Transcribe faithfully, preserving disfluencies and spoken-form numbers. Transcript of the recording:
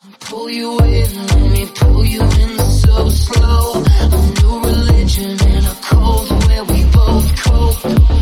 Pull you in, let me pull you in so slow. A new religion in a cold where we both cope.